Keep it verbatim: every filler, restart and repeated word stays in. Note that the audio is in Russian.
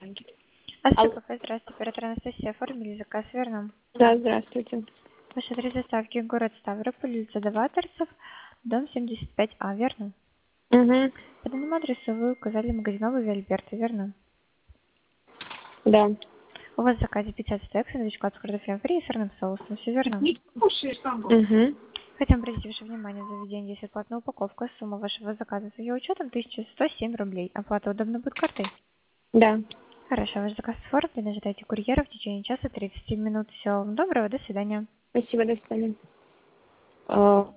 Алло. Астапов, здравствуйте, оператор Анастасия, оформили заказ, верно? Да, здравствуйте. Ваш адрес доставки город Ставрополь, улица Даваторцев, дом семьдесят пять А, верно? Угу. По данному адресу вы указали магазиновый Альберта, верно? Да. У вас в заказе пятьдесят стейк, сэндвич от картофелем фри и сырным соусом, все верно? Угу. Хотим обратить ваше внимание, заведение есть оплатная упаковка, сумма вашего заказа с ее учетом тысяча сто семь рублей. Оплата удобно будет картой? Да. Хорошо, ваш заказ оформлен, ожидайте курьера в течение часа тридцати минут. Всего вам доброго, до свидания. Спасибо, до свидания. А,